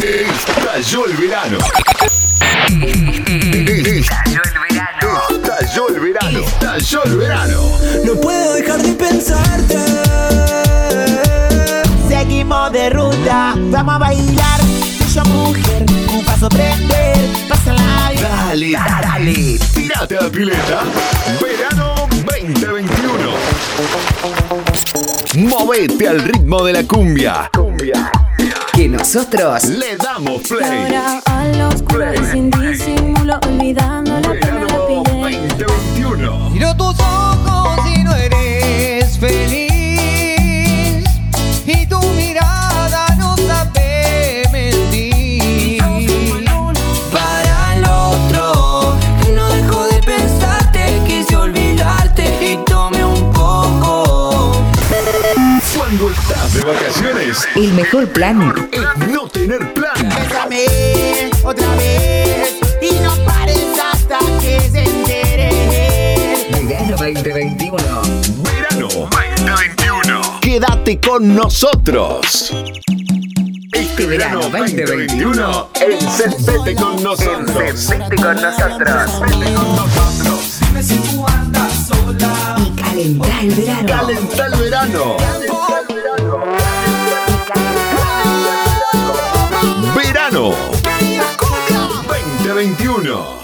Estalló el verano. Estalló el verano. Estalló el verano. No puedo dejar de pensarte. Seguimos de ruta, vamos a bailar. Yo mujer, un paso prender, pásala bien. Dale, dale. Tírate a la pileta. Verano 2021. Movete al ritmo de la cumbia. Que nosotros Le damos play. Ahora a la oscura y sin disimulo, olvidando la pena la Verano pillé. 2021. Miro tus ojos y no eres feliz. Y tu mirada no sabe mentir. Para el otro, que no dejo de pensarte. Quise olvidarte y tomé un poco. Cuando estás de vacaciones, el mejor plan. es no tener plan. Bésame otra vez y no pares hasta que se entere. Verano 2021. Verano 2021. Quédate con nosotros. Este verano 2021, encendete con nosotros. Encendete con nosotros. Encendete con nosotros. Y calentá el verano. Calenta el verano. Verano 2021.